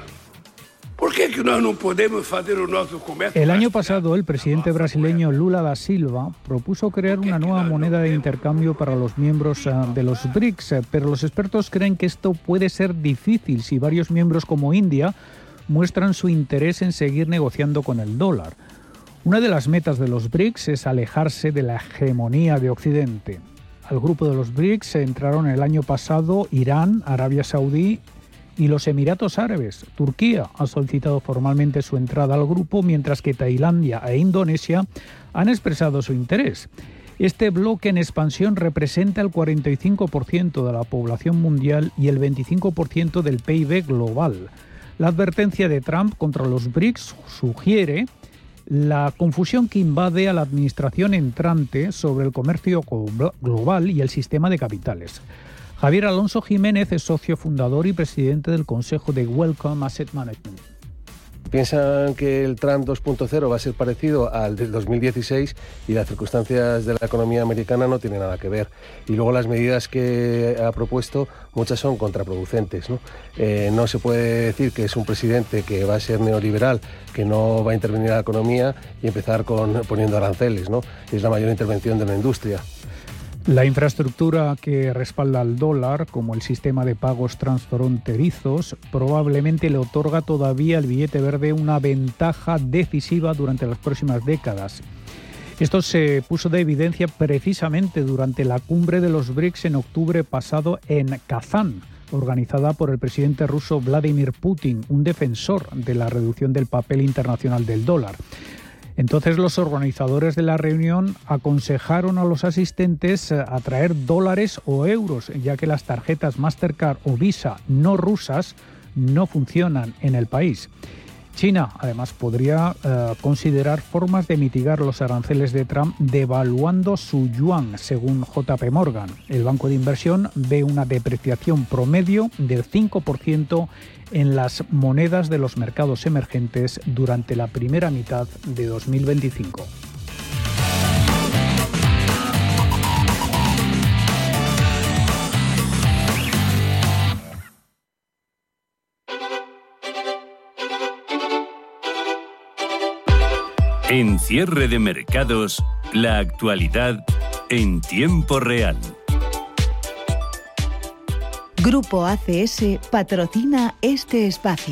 Speaker 18: ¿Por qué que nós não podemos fazer o nosso comércio?
Speaker 10: El año pasado, el presidente brasileño Lula da Silva propuso crear una nueva moneda de intercambio para los miembros de los B R I C S, pero los expertos creen que esto puede ser difícil si varios miembros como India muestran su interés en seguir negociando con el dólar. Una de las metas de los B R I C S es alejarse de la hegemonía de Occidente. Al grupo de los B R I C S entraron el año pasado Irán, Arabia Saudí y los Emiratos Árabes. Turquía ha solicitado formalmente su entrada al grupo, mientras que Tailandia e Indonesia han expresado su interés. Este bloque en expansión representa el cuarenta y cinco por ciento de la población mundial y el veinticinco por ciento del P I B global. La advertencia de Trump contra los B R I C S sugiere la confusión que invade a la administración entrante sobre el comercio global y el sistema de capitales. Javier Alonso Jiménez es socio fundador y presidente del Consejo de Wellcome Asset Management.
Speaker 19: Piensan que el Trump dos punto cero va a ser parecido al del dos mil dieciséis y las circunstancias de la economía americana no tienen nada que ver. Y luego las medidas que ha propuesto, muchas son contraproducentes, ¿no? Eh, no se puede decir que es un presidente que va a ser neoliberal, que no va a intervenir en la economía y empezar con poniendo aranceles, ¿no? Es la mayor intervención de la industria.
Speaker 10: La infraestructura que respalda al dólar, como el sistema de pagos transfronterizos, probablemente le otorga todavía al billete verde una ventaja decisiva durante las próximas décadas. Esto se puso de evidencia precisamente durante la cumbre de los B R I C S en octubre pasado en Kazán, organizada por el presidente ruso Vladimir Putin, un defensor de la reducción del papel internacional del dólar. Entonces los organizadores de la reunión aconsejaron a los asistentes a traer dólares o euros, ya que las tarjetas Mastercard o Visa no rusas no funcionan en el país. China, además, podría eh, considerar formas de mitigar los aranceles de Trump devaluando su yuan, según J P Morgan. El banco de inversión ve una depreciación promedio del cinco por ciento en las monedas de los mercados emergentes durante la primera mitad de dos mil veinticinco.
Speaker 6: En cierre de mercados, la actualidad en tiempo real.
Speaker 20: Grupo A C S patrocina este espacio.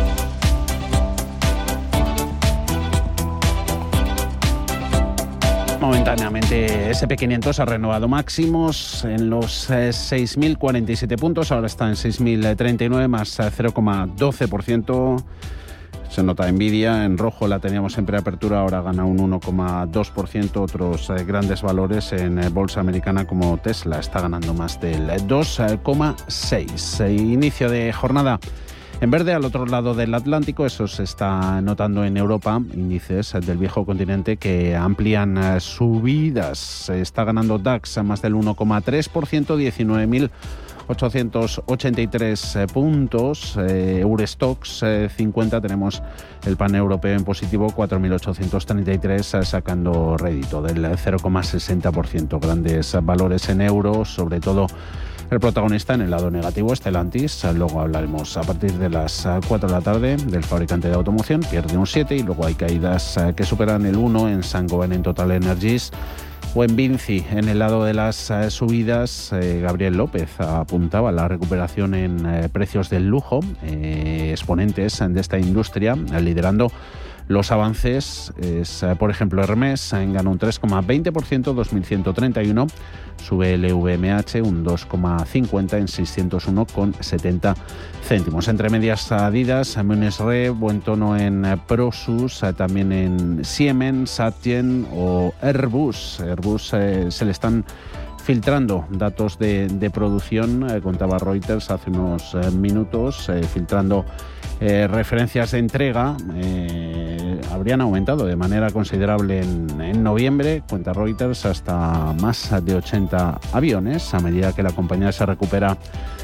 Speaker 2: Momentáneamente ese ese pe quinientos ha renovado máximos en los eh, seis mil cuarenta y siete puntos, ahora está en seis mil treinta y nueve más cero coma doce por ciento. Se nota Nvidia, en rojo la teníamos en preapertura, ahora gana un uno coma dos por ciento. Otros eh, grandes valores en eh, bolsa americana como Tesla está ganando más del dos coma seis. Eh, inicio de jornada en verde al otro lado del Atlántico. Eso se está notando en Europa, índices del viejo continente que amplían eh, subidas. Se está ganando DAX a más del uno coma tres por ciento, diecinueve mil ochocientos ochenta y tres eh, puntos. eh, Eurostoxx eh, cincuenta, tenemos el pan europeo en positivo, cuatro mil ochocientos treinta y tres, eh, sacando rédito del cero coma sesenta por ciento. Grandes valores en euros, sobre todo el protagonista en el lado negativo, Stellantis. Luego hablaremos a partir de las cuatro de la tarde del fabricante de automoción, pierde un siete, y luego hay caídas eh, que superan el uno en Saint-Gobain, en Total Energies o en Vinci. En el lado de las eh, subidas, eh, Gabriel López apuntaba a la recuperación en eh, precios del lujo, eh, exponentes de esta industria, eh, liderando los avances. Es, eh, por ejemplo, Hermès eh, gana un tres coma veinte por ciento, dos mil ciento treinta y uno, sube el L V M H un dos coma cincuenta en seiscientos uno coma setenta céntimos. Entre medias, Adidas, Munis Re, buen tono en eh, Prosus, eh, también en Siemens, Satyen o Airbus. Airbus eh, se le están filtrando datos de, de producción, eh, contaba Reuters hace unos eh, minutos, eh, filtrando eh, referencias de entrega, eh, habrían aumentado de manera considerable en, en noviembre, cuenta Reuters, hasta más de ochenta aviones, a medida que la compañía se recupera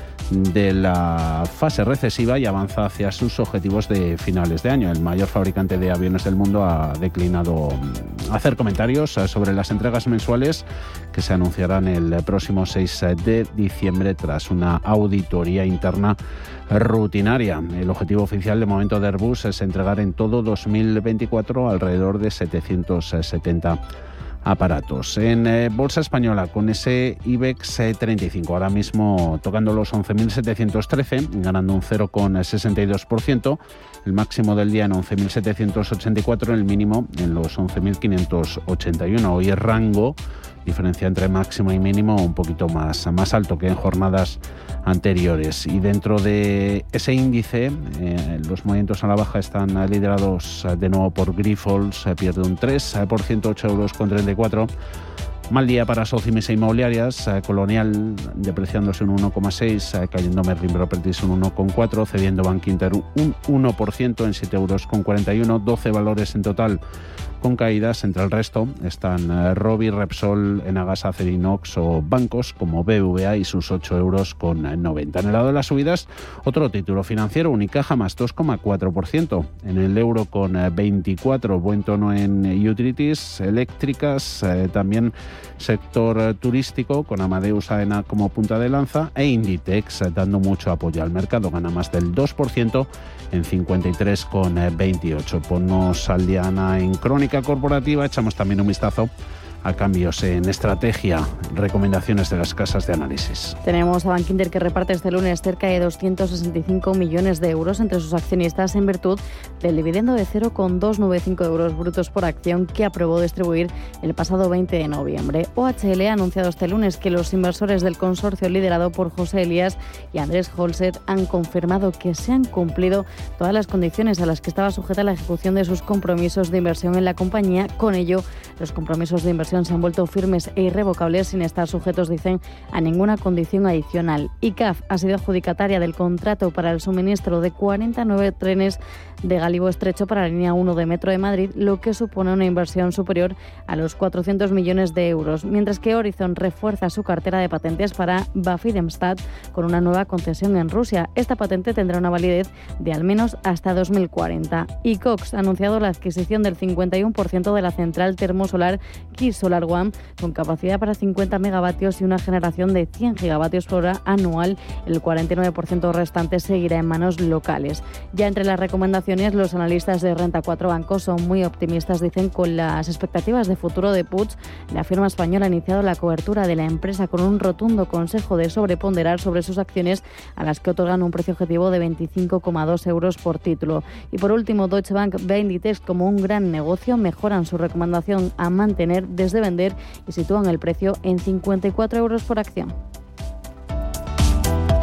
Speaker 2: de la fase recesiva y avanza hacia sus objetivos de finales de año. El mayor fabricante de aviones del mundo ha declinado hacer comentarios sobre las entregas mensuales que se anunciarán el próximo seis de diciembre tras una auditoría interna rutinaria. El objetivo oficial de momento de Airbus es entregar en todo dos mil veinticuatro alrededor de setecientos setenta aparatos. En eh, bolsa española, con ese IBEX eh, treinta y cinco, ahora mismo tocando los once mil setecientos trece, ganando un cero coma sesenta y dos por ciento, el máximo del día en once mil setecientos ochenta y cuatro, el mínimo en los once mil quinientos ochenta y uno. Hoy el rango, diferencia entre máximo y mínimo, un poquito más, más alto que en jornadas anteriores. Y dentro de ese índice, eh, los movimientos a la baja están liderados eh, de nuevo por Grifols, eh, pierde un tres por ciento, ocho euros con treinta y cuatro. Mal día para Socimis e Inmobiliarias, eh, Colonial depreciándose un uno coma seis, eh, cayendo Merlin Properties un uno coma cuatro, cediendo Bankinter un uno por ciento en siete euros con cuarenta y uno, doce valores en total con caídas. Entre el resto están eh, Robi, Repsol, Enagas, Acerinox o bancos como B B V A y sus ocho euros con noventa. En el lado de las subidas, otro título financiero, Unicaja, más dos coma cuatro por ciento. En el euro con eh, veinticuatro, buen tono en utilities, eléctricas, eh, también sector eh, turístico con Amadeus Aena como punta de lanza, e Inditex eh, dando mucho apoyo al mercado, gana más del dos por ciento en cincuenta y tres con veintiocho. Ponnos al día, Ana, en crónica corporativa. Echamos también un vistazo a cambios en estrategia, recomendaciones de las casas de análisis.
Speaker 3: Tenemos a Bankinter, que reparte este lunes cerca de doscientos sesenta y cinco millones de euros entre sus accionistas en virtud del dividendo de cero coma doscientos noventa y cinco euros brutos por acción que aprobó distribuir el pasado veinte de noviembre. O H L ha anunciado este lunes que los inversores del consorcio liderado por José Elías y Andrés Holset han confirmado que se han cumplido todas las condiciones a las que estaba sujeta la ejecución de sus compromisos de inversión en la compañía. Con ello, los compromisos de inversión se han vuelto firmes e irrevocables sin estar sujetos, dicen, a ninguna condición adicional. I C A F ha sido adjudicataria del contrato para el suministro de cuarenta y nueve trenes de Gálibo Estrecho para la línea uno de Metro de Madrid, lo que supone una inversión superior a los cuatrocientos millones de euros, mientras que Horizon refuerza su cartera de patentes para Bafidemstat con una nueva concesión en Rusia. Esta patente tendrá una validez de al menos hasta dos mil cuarenta. Y Cox ha anunciado la adquisición del cincuenta y uno por ciento de la central termosolar Key Solar One, con capacidad para cincuenta megavatios y una generación de cien gigavatios por hora anual. El cuarenta y nueve por ciento restante seguirá en manos locales. Ya entre las recomendaciones, los analistas de Renta cuatro Banco son muy optimistas, dicen, con las expectativas de futuro de Puig. La firma española ha iniciado la cobertura de la empresa con un rotundo consejo de sobreponderar sobre sus acciones, a las que otorgan un precio objetivo de veinticinco coma dos euros por título. Y por último, Deutsche Bank ve a Inditex como un gran negocio, mejoran su recomendación a mantener desde vender y sitúan el precio en cincuenta y cuatro euros por acción.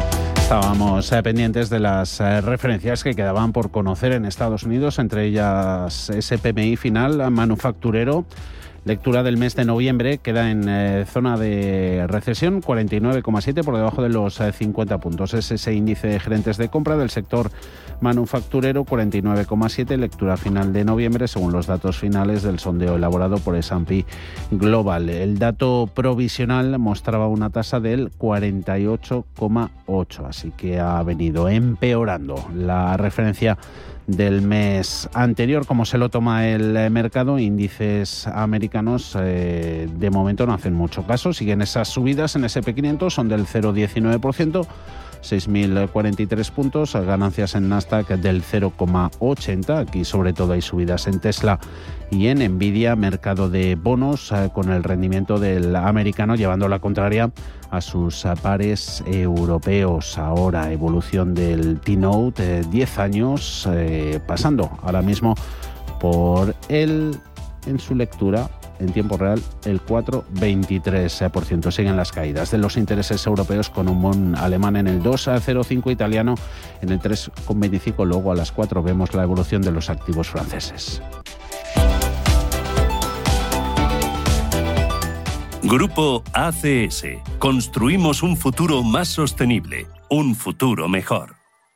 Speaker 2: Estábamos eh, pendientes de las eh, referencias que quedaban por conocer en Estados Unidos, entre ellas ese P M I final manufacturero. Lectura del mes de noviembre, queda en eh, zona de recesión, cuarenta y nueve coma siete, por debajo de los eh, cincuenta puntos. Es ese índice de gerentes de compra del sector manufacturero, cuarenta y nueve coma siete, lectura final de noviembre, según los datos finales del sondeo elaborado por S and P Global. El dato provisional mostraba una tasa del cuarenta y ocho coma ocho, así que ha venido empeorando la referencia del mes anterior. Como se lo toma el mercado, índices americanos eh, de momento no hacen mucho caso, siguen esas subidas en ese ese and P quinientos, son del cero coma diecinueve por ciento, seis mil cuarenta y tres puntos, ganancias en Nasdaq del cero coma ochenta, aquí sobre todo hay subidas en Tesla y en Nvidia, mercado de bonos eh, con el rendimiento del americano llevando la contraria a sus pares europeos. Ahora evolución del T-Note, eh, diez años, eh, pasando ahora mismo por el, en su lectura en tiempo real, el cuatro coma veintitrés por ciento. Siguen las caídas de los intereses europeos, con un bond alemán en el dos coma cero cinco, italiano en el tres coma veinticinco. Luego a las cuatro vemos la evolución de los activos franceses.
Speaker 6: Grupo A C S. Construimos un futuro más sostenible, un futuro mejor.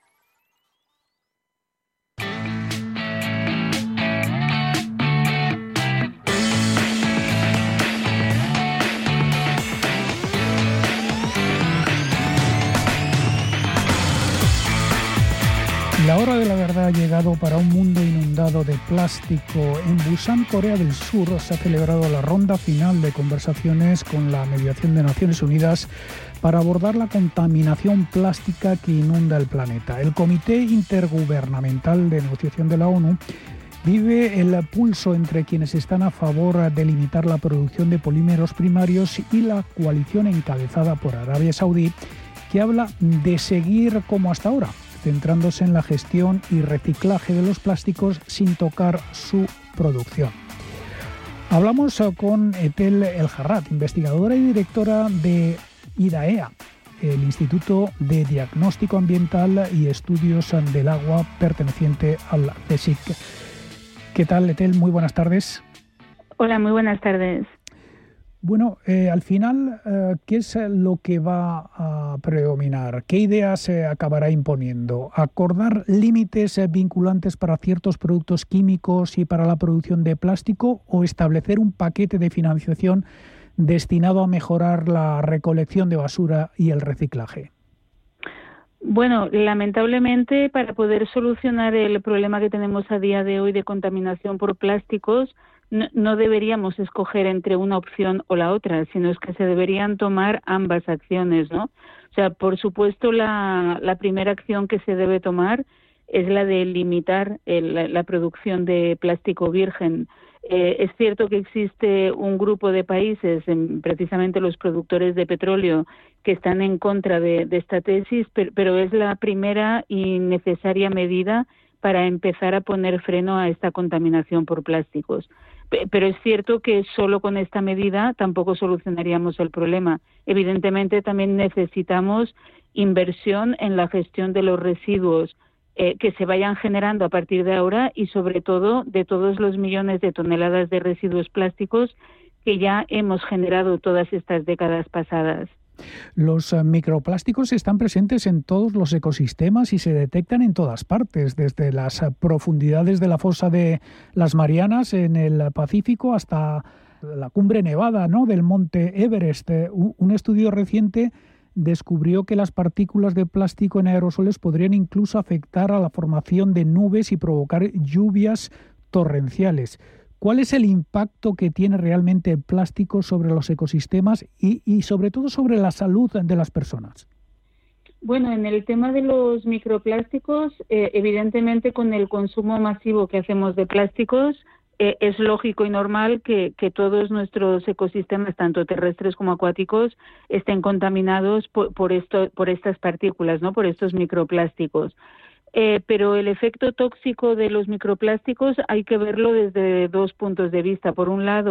Speaker 10: La hora de la verdad ha llegado para un mundo inundado de plástico. En Busan, Corea del Sur, se ha celebrado la ronda final de conversaciones con la mediación de Naciones Unidas para abordar la contaminación plástica que inunda el planeta. El Comité Intergubernamental de Negociación de la ONU vive el pulso entre quienes están a favor de limitar la producción de polímeros primarios y la coalición encabezada por Arabia Saudí, que habla de seguir como hasta ahora, centrándose en la gestión y reciclaje de los plásticos sin tocar su producción. Hablamos con Etel El Jarrat, investigadora y directora de IDAEA, el Instituto de Diagnóstico Ambiental y Estudios del Agua, perteneciente al C S I C. ¿Qué tal, Etel? Muy buenas tardes.
Speaker 21: Hola, muy buenas tardes.
Speaker 10: Bueno, eh, al final, eh, ¿qué es lo que va a predominar? ¿Qué idea se acabará imponiendo? ¿Acordar límites eh, vinculantes para ciertos productos químicos y para la producción de plástico, o establecer un paquete de financiación destinado a mejorar la recolección de basura y el reciclaje?
Speaker 21: Bueno, lamentablemente, para poder solucionar el problema que tenemos a día de hoy de contaminación por plásticos, No, no deberíamos escoger entre una opción o la otra, sino es que se deberían tomar ambas acciones, ¿no? O sea, por supuesto, la, la primera acción que se debe tomar es la de limitar el, la, la producción de plástico virgen. Eh, es cierto que existe un grupo de países, en, precisamente los productores de petróleo, que están en contra de, de esta tesis, pero, pero es la primera y necesaria medida para empezar a poner freno a esta contaminación por plásticos. Pero es cierto que solo con esta medida tampoco solucionaríamos el problema. Evidentemente también necesitamos inversión en la gestión de los residuos eh, que se vayan generando a partir de ahora, y sobre todo de todos los millones de toneladas de residuos plásticos que ya hemos generado todas estas décadas pasadas.
Speaker 10: Los microplásticos están presentes en todos los ecosistemas y se detectan en todas partes, desde las profundidades de la fosa de las Marianas en el Pacífico hasta la cumbre nevada, ¿no?, del monte Everest. Un estudio reciente descubrió que las partículas de plástico en aerosoles podrían incluso afectar a la formación de nubes y provocar lluvias torrenciales. ¿Cuál es el impacto que tiene realmente el plástico sobre los ecosistemas y, y sobre todo sobre la salud de las personas?
Speaker 21: Bueno, en el tema de los microplásticos, eh, evidentemente con el consumo masivo que hacemos de plásticos, eh, es lógico y normal que, que todos nuestros ecosistemas, tanto terrestres como acuáticos, estén contaminados por, por, esto, por estas partículas, ¿no?, por estos microplásticos. Eh, pero el efecto tóxico de los microplásticos hay que verlo desde dos puntos de vista. Por un lado,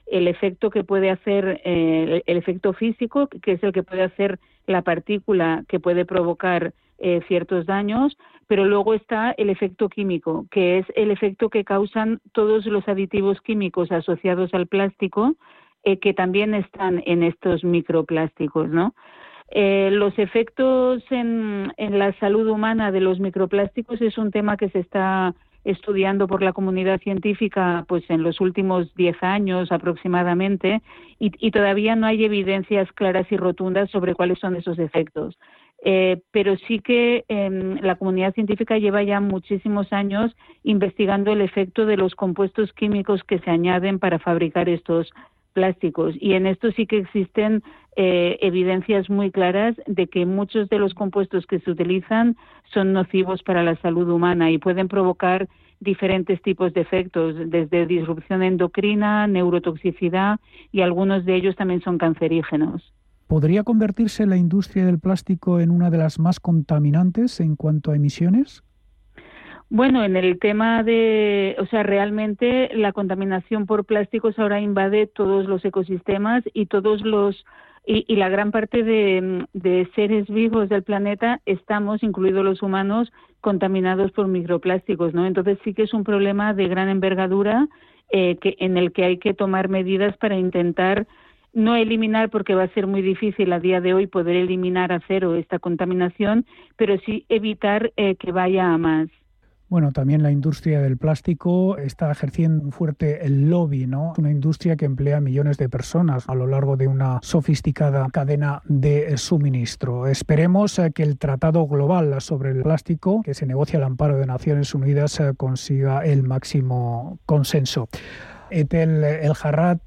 Speaker 21: el efecto que puede hacer, eh, el efecto físico, que es el que puede hacer la partícula que puede provocar eh, ciertos daños, pero luego está el efecto químico, que es el efecto que causan todos los aditivos químicos asociados al plástico, eh, que también están en estos microplásticos, ¿no? Eh, los efectos en, en la salud humana de los microplásticos es un tema que se está estudiando por la comunidad científica pues en los últimos diez años aproximadamente y, y todavía no hay evidencias claras y rotundas sobre cuáles son esos efectos. Eh, pero sí que eh, la comunidad científica lleva ya muchísimos años investigando el efecto de los compuestos químicos que se añaden para fabricar estos plásticos, y en esto sí que existen eh, evidencias muy claras de que muchos de los compuestos que se utilizan son nocivos para la salud humana y pueden provocar diferentes tipos de efectos, desde disrupción endocrina, neurotoxicidad, y algunos de ellos también son cancerígenos.
Speaker 10: ¿Podría convertirse la industria del plástico en una de las más contaminantes en cuanto a emisiones?
Speaker 21: Bueno, en el tema de, o sea, realmente la contaminación por plásticos ahora invade todos los ecosistemas y todos los y, y la gran parte de, de seres vivos del planeta estamos, incluidos los humanos, contaminados por microplásticos, ¿no? Entonces sí que es un problema de gran envergadura eh, que en el que hay que tomar medidas para intentar no eliminar, porque va a ser muy difícil a día de hoy poder eliminar a cero esta contaminación, pero sí evitar eh, que vaya a más.
Speaker 10: Bueno, también la industria del plástico está ejerciendo un fuerte lobby, ¿no? Una industria que emplea millones de personas a lo largo de una sofisticada cadena de suministro. Esperemos que el Tratado Global sobre el Plástico, que se negocia al amparo de Naciones Unidas, consiga el máximo consenso. Etel El Jarrat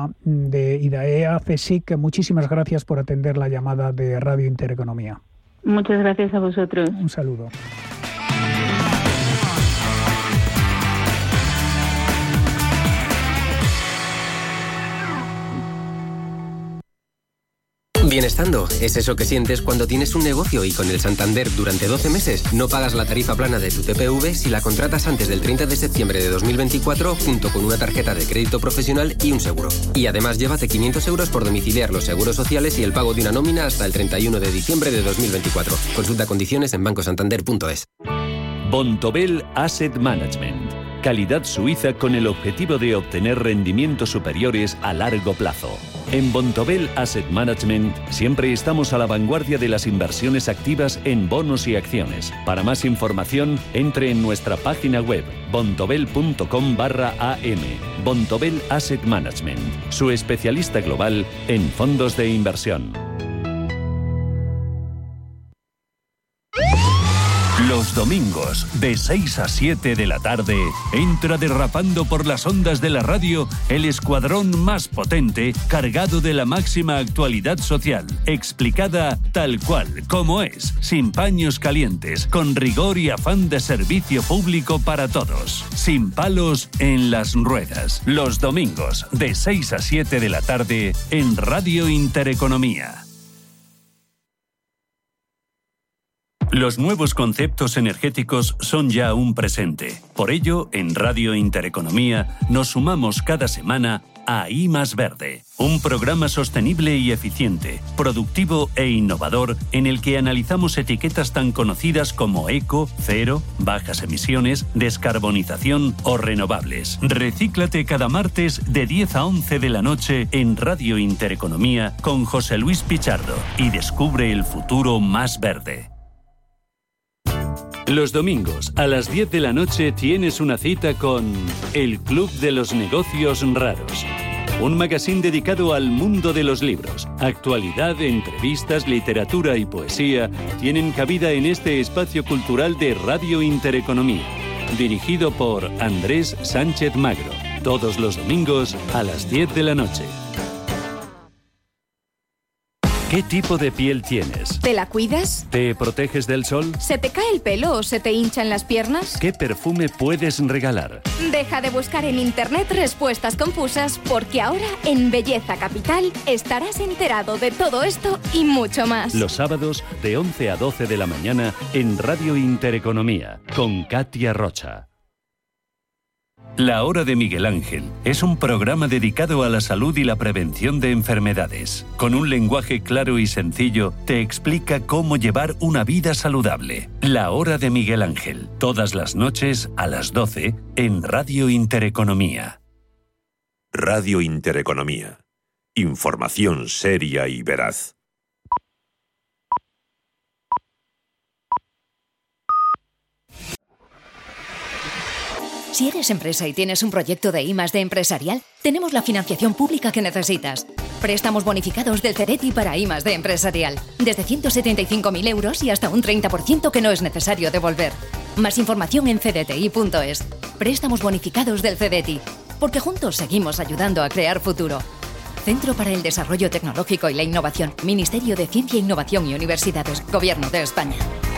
Speaker 10: de IDAEA, CSIC, muchísimas gracias por atender la llamada de Radio Intereconomía.
Speaker 21: Muchas gracias a vosotros.
Speaker 10: Un saludo.
Speaker 5: Bienestando es eso que sientes cuando tienes un negocio y con el Santander durante doce meses no pagas la tarifa plana de tu T P V si la contratas antes del treinta de septiembre de dos mil veinticuatro junto con una tarjeta de crédito profesional y un seguro. Y además llévate quinientos euros por domiciliar los seguros sociales y el pago de una nómina hasta el treinta y uno de diciembre de dos mil veinticuatro. Consulta condiciones en banco santander punto es.
Speaker 6: Bontobel Asset Management. Calidad suiza con el objetivo de obtener rendimientos superiores a largo plazo. En Bontobel Asset Management siempre estamos a la vanguardia de las inversiones activas en bonos y acciones. Para más información, entre en nuestra página web bontobel punto com barra am. Bontobel Asset Management, su especialista global en fondos de inversión. Los domingos, de seis a siete de la tarde, entra derrapando por las ondas de la radio el escuadrón más potente, cargado de la máxima actualidad social, explicada tal cual, como es, sin paños calientes, con rigor y afán de servicio público para todos, sin palos en las ruedas. Los domingos, de seis a siete de la tarde, en Radio Intereconomía. Los nuevos conceptos energéticos son ya un presente. Por ello, en Radio Intereconomía nos sumamos cada semana a I más Verde, un programa sostenible y eficiente, productivo e innovador en el que analizamos etiquetas tan conocidas como eco, cero, bajas emisiones, descarbonización o renovables. Recíclate cada martes de diez a once de la noche en Radio Intereconomía con José Luis Pichardo y descubre el futuro más verde. Los domingos a las diez de la noche tienes una cita con El Club de los Negocios Raros, un magazín dedicado al mundo de los libros. Actualidad, entrevistas, literatura y poesía tienen cabida en este espacio cultural de Radio Intereconomía, dirigido por Andrés Sánchez Magro, todos los domingos a las diez de la noche. ¿Qué tipo de piel tienes?
Speaker 22: ¿Te la cuidas?
Speaker 6: ¿Te proteges del sol?
Speaker 22: ¿Se te cae el pelo o se te hinchan las piernas?
Speaker 6: ¿Qué perfume puedes regalar?
Speaker 22: Deja de buscar en internet respuestas confusas, porque ahora en Belleza Capital estarás enterado de todo esto y mucho más.
Speaker 6: Los sábados de once a doce de la mañana en Radio Intereconomía con Katia Rocha. La Hora de Miguel Ángel es un programa dedicado a la salud y la prevención de enfermedades. Con un lenguaje claro y sencillo, te explica cómo llevar una vida saludable. La Hora de Miguel Ángel, todas las noches a las doce en Radio Intereconomía.
Speaker 11: Radio Intereconomía. Información seria y veraz.
Speaker 1: Si eres empresa y tienes un proyecto de I más D empresarial, tenemos la financiación pública que necesitas. Préstamos bonificados del CEDETI para I más D empresarial, desde ciento setenta y cinco mil euros y hasta un treinta por ciento que no es necesario devolver. Más información en c d t i punto es. Préstamos bonificados del CEDETI, porque juntos seguimos ayudando a crear futuro. Centro para el Desarrollo Tecnológico y la Innovación, Ministerio de Ciencia, Innovación y Universidades, Gobierno de España.